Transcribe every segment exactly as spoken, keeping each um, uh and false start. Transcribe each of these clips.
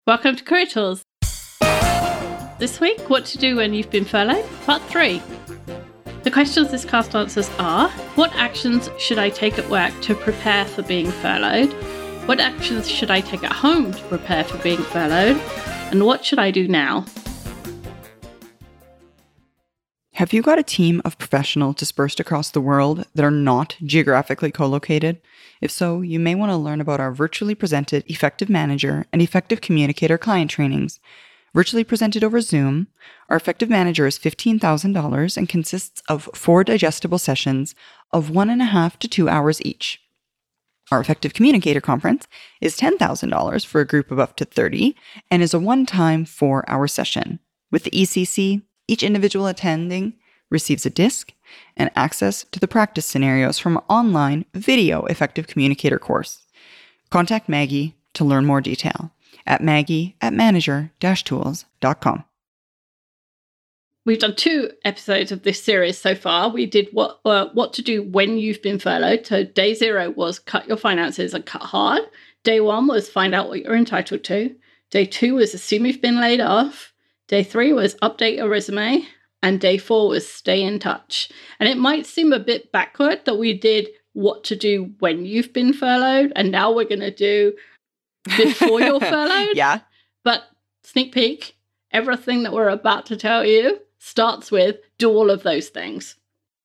Welcome to Career Tools. This week, what to do when you've been furloughed, part three. The questions this cast answers are: what actions should I take at work to prepare for being furloughed? What actions should I take at home to prepare for being furloughed? And what should I do now? Have you got a team of professionals dispersed across the world that are not geographically co-located? If so, you may want to learn about our virtually presented Effective Manager and Effective Communicator client trainings. Virtually presented over Zoom, our Effective Manager is fifteen thousand dollars and consists of four digestible sessions of one and a half to two hours each. Our Effective Communicator conference is ten thousand dollars for a group of up to thirty and is a one-time four-hour session. With the E C C, each individual attending receives a disc and access to the practice scenarios from an online video Effective Communicator course. Contact Maggie to learn more detail at maggie at manager dash tools dot com. We've done two episodes of this series so far. We did what uh, what to do when you've been furloughed. So day zero was cut your finances and cut hard. Day one was find out what you're entitled to. Day two was assume you've been laid off. Day three was update your resume. And day four was stay in touch. And it might seem a bit backward that we did what to do when you've been furloughed. And now we're going to do before you're furloughed. Yeah. But sneak peek, everything that we're about to tell you starts with do all of those things.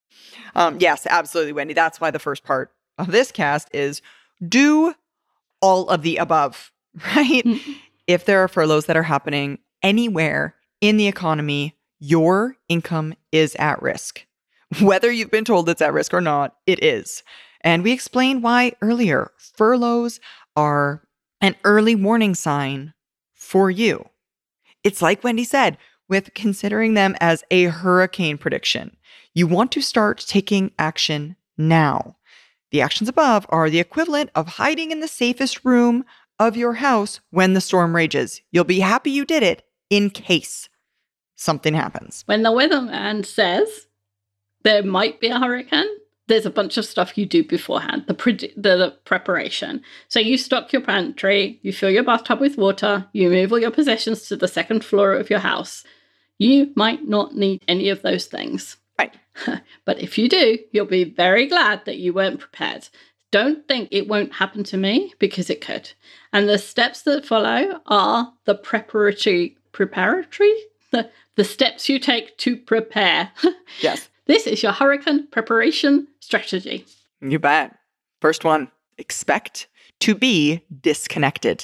Um, yes, absolutely, Wendy. That's why the first part of this cast is do all of the above, right? Mm-hmm. If there are furloughs that are happening anywhere in the economy, your income is at risk. Whether you've been told it's at risk or not, it is. And we explained why earlier. Furloughs are an early warning sign for you. It's like Wendy said, with considering them as a hurricane prediction. You want to start taking action now. The actions above are the equivalent of hiding in the safest room of your house when the storm rages. You'll be happy you did it in case something happens. When the weatherman says there might be a hurricane, there's a bunch of stuff you do beforehand, the, pre- the, the preparation. So you stock your pantry, you fill your bathtub with water, you move all your possessions to the second floor of your house. You might not need any of those things. Right. But if you do, you'll be very glad that you weren't prepared. Don't think it won't happen to me, because it could. And the steps that follow are the preparatory, preparatory? The, the steps you take to prepare. Yes. This is your hurricane preparation strategy. You bet. First one, expect to be disconnected.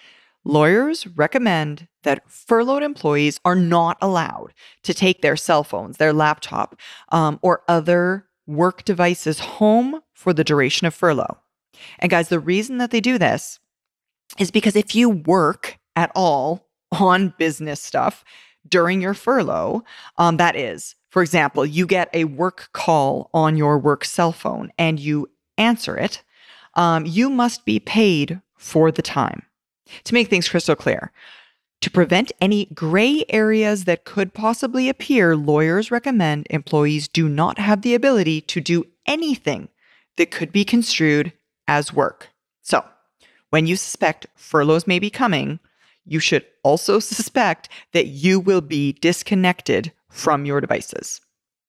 Lawyers recommend that furloughed employees are not allowed to take their cell phones, their laptop, um, or other work devices home for the duration of furlough. And guys, the reason that they do this is because if you work at all on business stuff during your furlough, um, that is, for example, you get a work call on your work cell phone and you answer it, um, you must be paid for the time. To make things crystal clear, to prevent any gray areas that could possibly appear, lawyers recommend employees do not have the ability to do anything that could be construed as work. So, when you suspect furloughs may be coming, you should also suspect that you will be disconnected from your devices.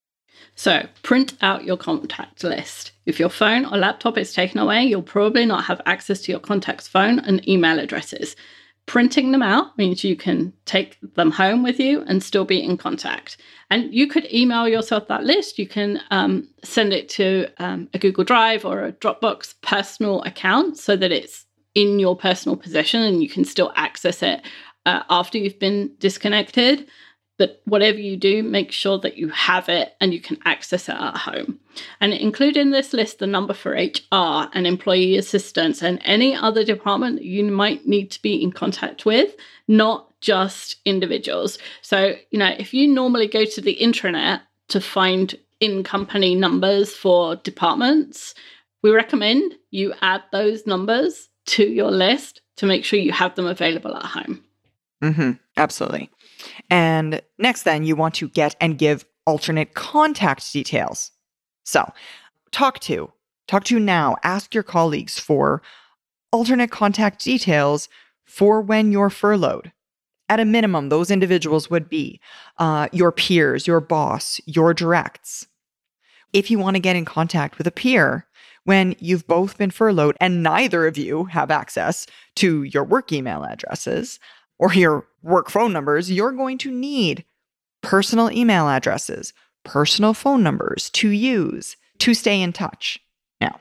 So, print out your contact list. If your phone or laptop is taken away, you'll probably not have access to your contact's phone and email addresses. Printing them out means you can take them home with you and still be in contact. And you could email yourself that list. You can um, send it to um, a Google Drive or a Dropbox personal account so that it's in your personal possession and you can still access it uh, after you've been disconnected. But whatever you do, make sure that you have it and you can access it at home. And include in this list the number for H R and employee assistance and any other department that you might need to be in contact with, not just individuals. So, you know, if you normally go to the intranet to find in-company numbers for departments, we recommend you add those numbers to your list to make sure you have them available at home. Mm-hmm. Absolutely. And next then, you want to get and give alternate contact details. So talk to, talk to now, ask your colleagues for alternate contact details for when you're furloughed. At a minimum, those individuals would be uh, your peers, your boss, your directs. If you want to get in contact with a peer when you've both been furloughed and neither of you have access to your work email addresses or your work phone numbers, you're going to need personal email addresses, personal phone numbers to use to stay in touch. Now,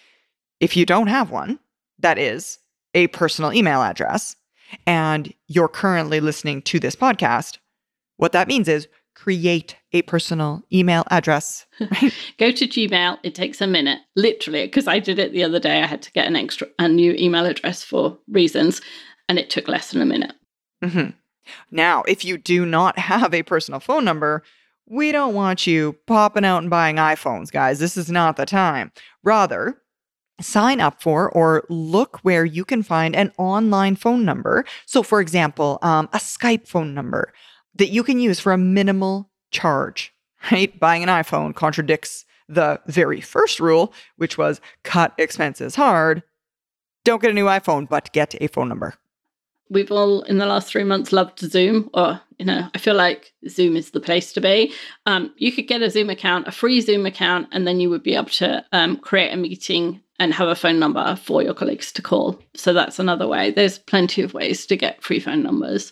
if you don't have one, that is a personal email address, and you're currently listening to this podcast, what that means is create a personal email address. Right? Go to Gmail. It takes a minute, literally, because I did it the other day. I had to get an extra, a new email address for reasons, and it took less than a minute. Mm-hmm. Now, if you do not have a personal phone number, we don't want you popping out and buying iPhones, guys. This is not the time. Rather, sign up for or look where you can find an online phone number. So, for example, um, a Skype phone number that you can use for a minimal charge, right? Buying an iPhone contradicts the very first rule, which was cut expenses hard. Don't get a new iPhone, but get a phone number. We've all, in the last three months, loved Zoom, or, you know, I feel like Zoom is the place to be. Um, you could get a Zoom account, a free Zoom account, and then you would be able to um, create a meeting and have a phone number for your colleagues to call. So that's another way. There's plenty of ways to get free phone numbers.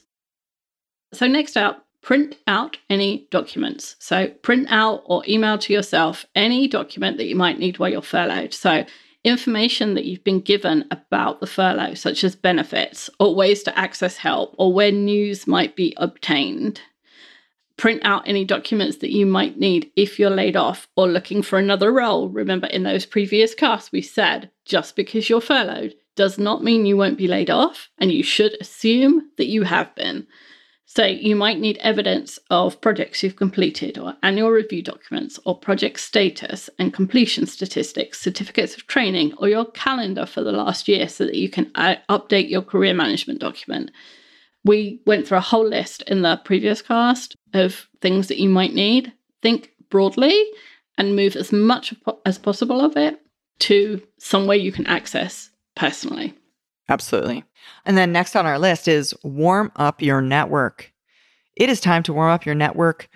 So next up, print out any documents. So print out or email to yourself any document that you might need while you're furloughed. So information that you've been given about the furlough, such as benefits or ways to access help or where news might be obtained. Print out any documents that you might need if you're laid off or looking for another role. Remember, in those previous casts, we said just because you're furloughed does not mean you won't be laid off, and you should assume that you have been. So you might need evidence of projects you've completed or annual review documents or project status and completion statistics, certificates of training, or your calendar for the last year so that you can uh, update your career management document. We went through a whole list in the previous cast of things that you might need. Think broadly and move as much as possible of it to somewhere you can access personally. Absolutely. And then next on our list is warm up your network. It is time to warm up your network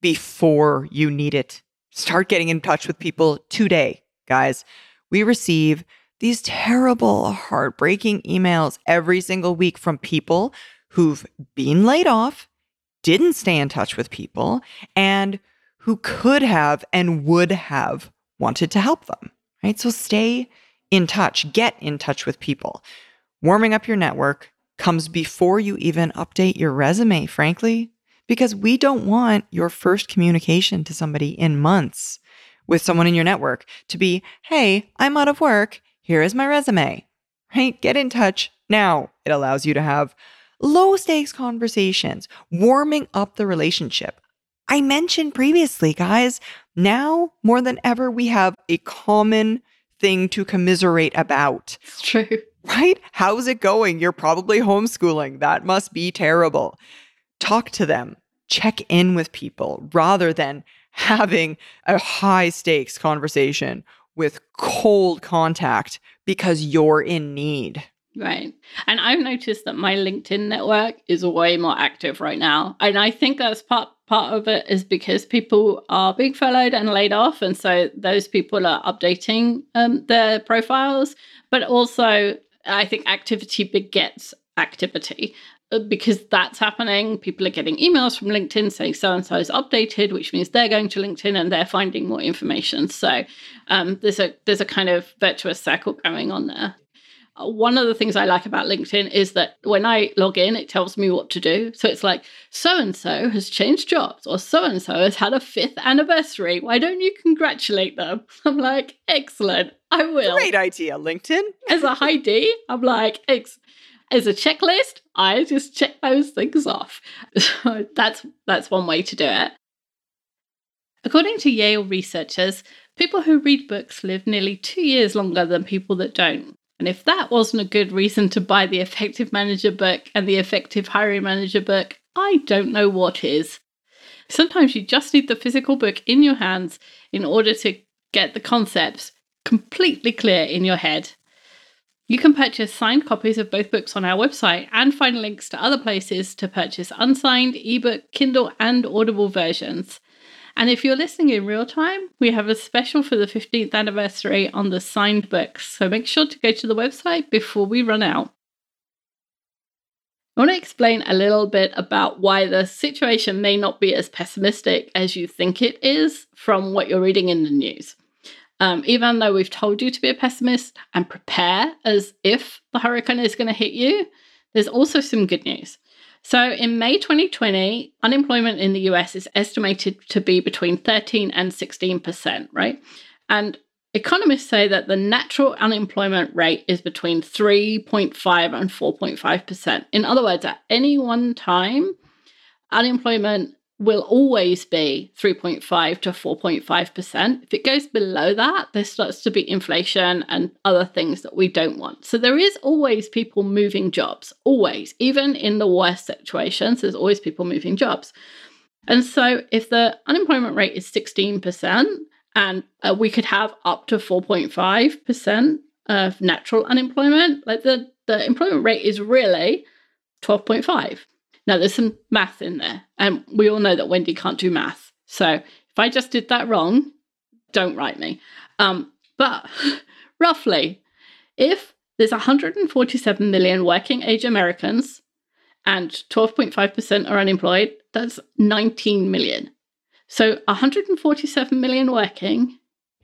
before you need it. Start getting in touch with people today, guys. We receive these terrible, heartbreaking emails every single week from people who've been laid off, didn't stay in touch with people, and who could have and would have wanted to help them, right? So stay in touch, get in touch with people. Warming up your network comes before you even update your resume, frankly, because we don't want your first communication to somebody in months with someone in your network to be, hey, I'm out of work. Here is my resume, right? Get in touch now. It allows you to have low stakes conversations, warming up the relationship. I mentioned previously, guys, now more than ever, we have a common thing to commiserate about. It's true. Right? How's it going? You're probably homeschooling. That must be terrible. Talk to them. Check in with people rather than having a high stakes conversation with cold contact because you're in need. Right. And I've noticed that my LinkedIn network is way more active right now. And I think that's part part of it is because people are being furloughed and laid off. And so those people are updating um, their profiles. But also, I think activity begets activity. Because that's happening, people are getting emails from LinkedIn saying so-and-so is updated, which means they're going to LinkedIn and they're finding more information. So um, there's a there's a kind of virtuous circle going on there. One of the things I like about LinkedIn is that when I log in, it tells me what to do. So it's like, so-and-so has changed jobs or so-and-so has had a fifth anniversary. Why don't you congratulate them? I'm like, excellent, I will. Great idea, LinkedIn. As a high D, I'm like, excellent. As a checklist, I just check those things off. So that's that's one way to do it. According to Yale researchers, people who read books live nearly two years longer than people that don't. And if that wasn't a good reason to buy the Effective Manager book and the Effective Hiring Manager book, I don't know what is. Sometimes you just need the physical book in your hands in order to get the concepts completely clear in your head. You can purchase signed copies of both books on our website and find links to other places to purchase unsigned, ebook, Kindle, and Audible versions. And if you're listening in real time, we have a special for the fifteenth anniversary on the signed books. So make sure to go to the website before we run out. I want to explain a little bit about why the situation may not be as pessimistic as you think it is from what you're reading in the news. Um, even though we've told you to be a pessimist and prepare as if the hurricane is going to hit you, there's also some good news. So in May twenty twenty, unemployment in the U S is estimated to be between thirteen and sixteen percent, right? And economists say that the natural unemployment rate is between three point five and four point five percent. In other words, at any one time, unemployment will always be three point five to four point five percent. If it goes below that, there starts to be inflation and other things that we don't want. So there is always people moving jobs, always. Even in the worst situations, there's always people moving jobs. And so if the unemployment rate is sixteen percent, and uh, we could have up to four point five percent of natural unemployment, like the, the employment rate is really twelve point five. Now, there's some math in there, and we all know that Wendy can't do math. So if I just did that wrong, don't write me. Um, but roughly, if there's one hundred forty-seven million working age Americans and twelve point five percent are unemployed, that's nineteen million. So one hundred forty-seven million working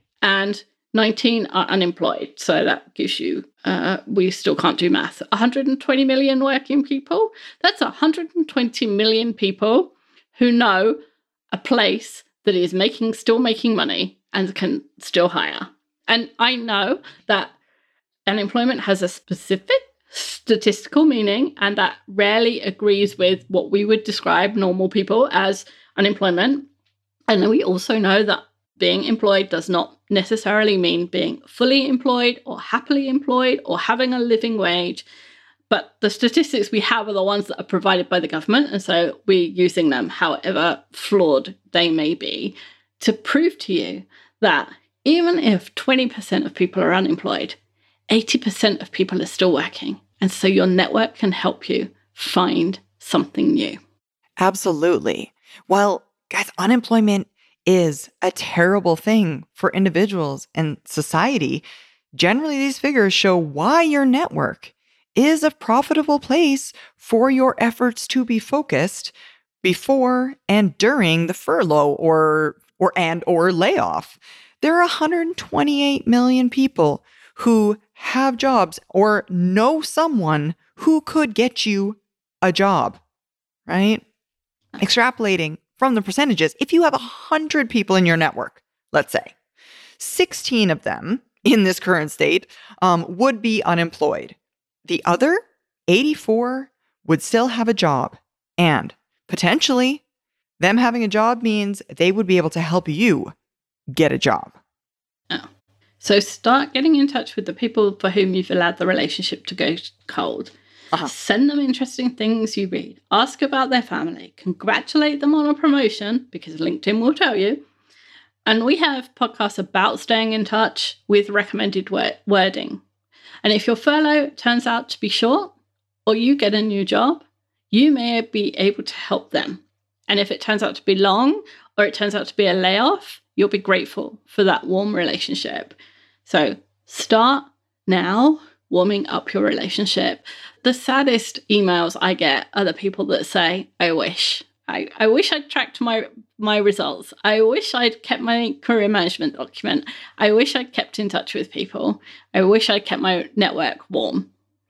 and nineteen are unemployed. So that gives you, uh, we still can't do math, one hundred twenty million working people. That's one hundred twenty million people who know a place that is making, still making money and can still hire. And I know that unemployment has a specific statistical meaning, and that rarely agrees with what we would describe normal people as unemployment. And we also know that being employed does not necessarily mean being fully employed or happily employed or having a living wage. But the statistics we have are the ones that are provided by the government. And so we're using them, however flawed they may be, to prove to you that even if twenty percent of people are unemployed, eighty percent of people are still working. And so your network can help you find something new. Absolutely. Well, guys, unemployment is a terrible thing for individuals and society. Generally, these figures show why your network is a profitable place for your efforts to be focused before and during the furlough or or and or layoff. There are one hundred twenty-eight million people who have jobs or know someone who could get you a job, right? Extrapolating from the percentages, if you have one hundred people in your network, let's say, sixteen of them in this current state um, would be unemployed. The other eighty-four would still have a job. And potentially, them having a job means they would be able to help you get a job. Oh. So start getting in touch with the people for whom you've allowed the relationship to go cold. Uh-huh. Send them interesting things you read. Ask about their family. Congratulate them on a promotion, because LinkedIn will tell you. And we have podcasts about staying in touch with recommended word- wording. And if your furlough turns out to be short, or you get a new job, you may be able to help them. And if it turns out to be long, or it turns out to be a layoff, you'll be grateful for that warm relationship. So start now warming up your relationship. The saddest emails I get are the people that say, I wish. I, I wish I'd tracked my, my results. I wish I'd kept my career management document. I wish I'd kept in touch with people. I wish I'd kept my network warm.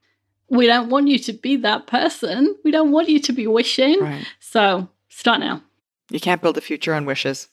We don't want you to be that person. We don't want you to be wishing. Right. So start now. You can't build a future on wishes.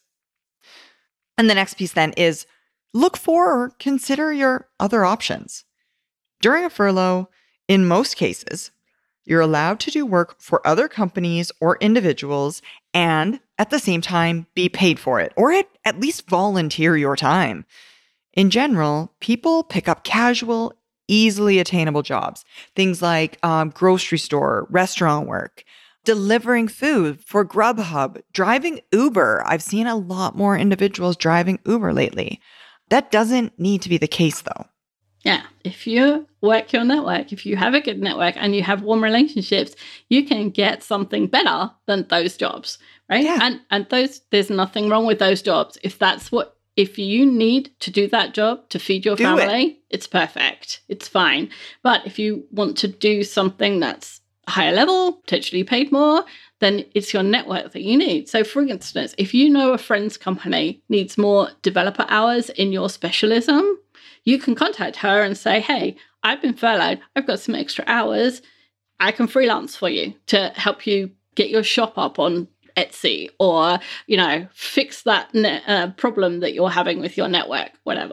And the next piece then is look for or consider your other options. During a furlough, in most cases, you're allowed to do work for other companies or individuals and at the same time be paid for it, or at, at least volunteer your time. In general, people pick up casual, easily attainable jobs. Things like um, grocery store, restaurant work, delivering food for Grubhub, driving Uber. I've seen a lot more individuals driving Uber lately. That doesn't need to be the case, though. Yeah, if you work your network, if you have a good network and you have warm relationships, you can get something better than those jobs, right? Yeah. And and those there's nothing wrong with those jobs. If that's what if you need to do that job to feed your Do family, it. it's perfect. It's fine. But if you want to do something that's higher level, potentially paid more, then it's your network that you need. So for instance, if you know a friend's company needs more developer hours in your specialism, you can contact her and say, hey, I've been furloughed. I've got some extra hours. I can freelance for you to help you get your shop up on Etsy or, you know, fix that ne- uh, problem that you're having with your network, whatever.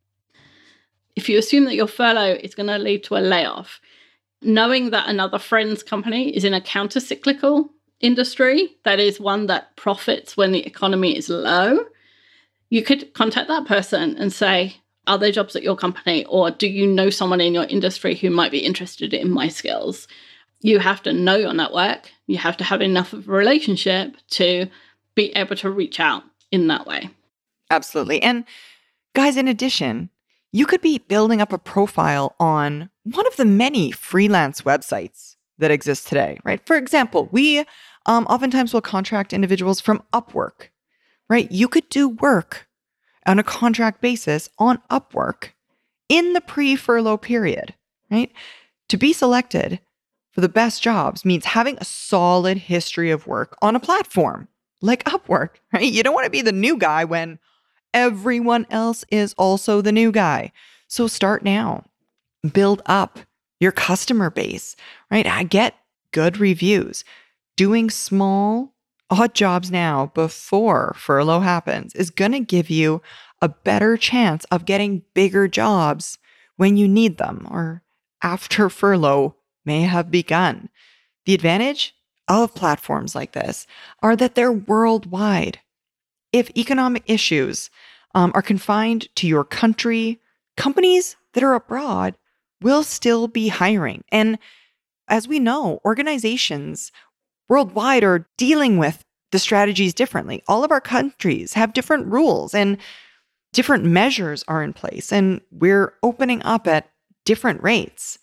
If you assume that your furlough is going to lead to a layoff, knowing that another friend's company is in a counter-cyclical industry, that is one that profits when the economy is low, you could contact that person and say, are there jobs at your company, or do you know someone in your industry who might be interested in my skills? You have to know your network. You have to have enough of a relationship to be able to reach out in that way. Absolutely. And guys, in addition, you could be building up a profile on one of the many freelance websites that exist today, right? For example, we um, oftentimes will contract individuals from Upwork, right? You could do work on a contract basis on Upwork in the pre-furlough period, right? To be selected for the best jobs means having a solid history of work on a platform like Upwork, right? You don't want to be the new guy when everyone else is also the new guy. So start now. Build up your customer base, right? I get good reviews. Doing small, odd jobs now before furlough happens is going to give you a better chance of getting bigger jobs when you need them or after furlough may have begun. The advantage of platforms like this are that they're worldwide. If economic issues um, are confined to your country, companies that are abroad will still be hiring. And as we know, organizations worldwide are dealing with the strategies differently. All of our countries have different rules and different measures are in place, and we're opening up at different rates.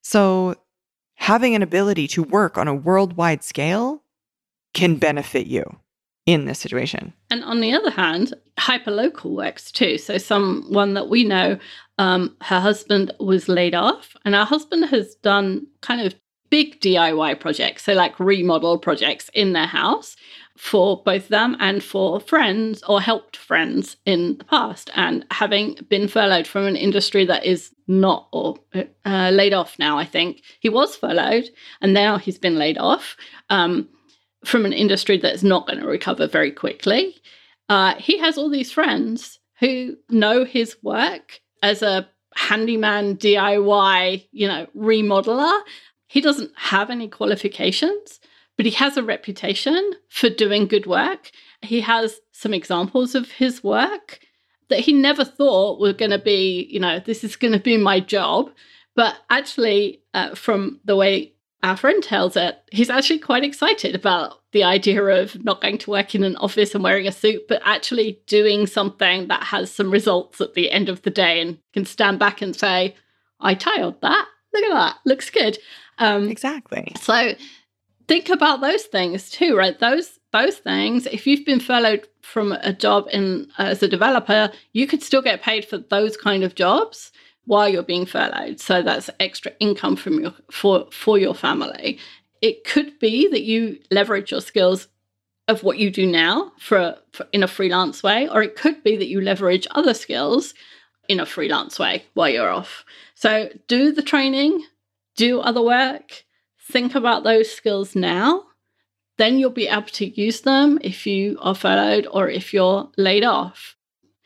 So having an ability to work on a worldwide scale can benefit you in this situation. And on the other hand, hyperlocal works too. So someone that we know, um, her husband was laid off, and our husband has done kind of big D I Y projects, so like remodel projects in their house for both them and for friends or helped friends in the past. And having been furloughed from an industry that is not or uh, laid off now, I think he was furloughed and now he's been laid off. Um, from an industry that's not going to recover very quickly. Uh, he has all these friends who know his work as a handyman, D I Y, you know, remodeler. He doesn't have any qualifications, but he has a reputation for doing good work. He has some examples of his work that he never thought were going to be, you know, this is going to be my job. But actually, uh, from the way our friend tells it, he's actually quite excited about the idea of not going to work in an office and wearing a suit, but actually doing something that has some results at the end of the day and can stand back and say, I tiled that. Look at that. Looks good. Um, exactly. So think about those things too, right? Those those things, if you've been furloughed from a job in as a developer, you could still get paid for those kind of jobs while you're being furloughed. So that's extra income from your for, for your family. It could be that you leverage your skills of what you do now for, for in a freelance way, or it could be that you leverage other skills in a freelance way while you're off. So do the training, do other work, think about those skills now. Then you'll be able to use them if you are furloughed or if you're laid off.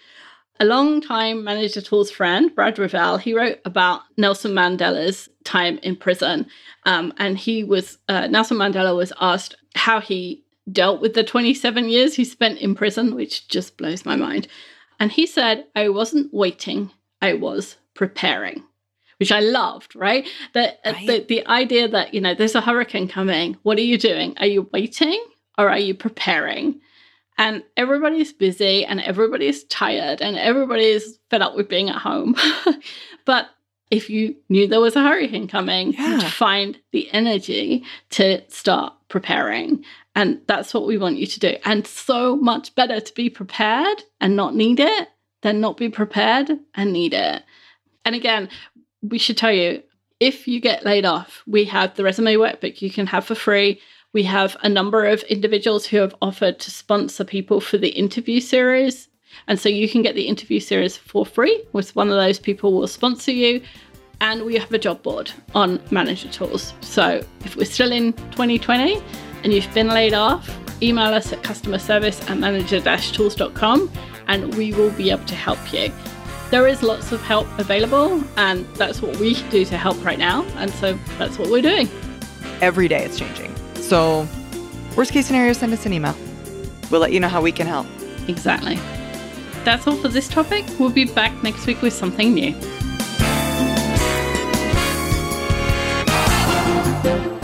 A long-time Manager Tools friend, Brad Revell, he wrote about Nelson Mandela's time in prison. Um, and he was, uh, Nelson Mandela was asked how he dealt with the twenty-seven years he spent in prison, which just blows my mind. And he said, I wasn't waiting, I was preparing, which I loved, right? The, right. the, the idea that, you know, there's a hurricane coming. What are you doing? Are you waiting or are you preparing? And everybody's busy and everybody's tired and everybody's fed up with being at home. But if you knew there was a hurricane coming, Yeah. you'd find the energy to start preparing. And that's what we want you to do. And so much better to be prepared and not need it than not be prepared and need it. And again, we should tell you, if you get laid off, we have the resume workbook you can have for free. We have a number of individuals who have offered to sponsor people for the interview series. And so you can get the interview series for free with one of those people will sponsor you. And we have a job board on Manager Tools. So if we're still in twenty twenty and you've been laid off, email us at customer service at manager dash tools dot com and we will be able to help you. There is lots of help available, and that's what we do to help right now. And so that's what we're doing. Every day it's changing. So worst case scenario, send us an email. We'll let you know how we can help. Exactly. That's all for this topic. We'll be back next week with something new.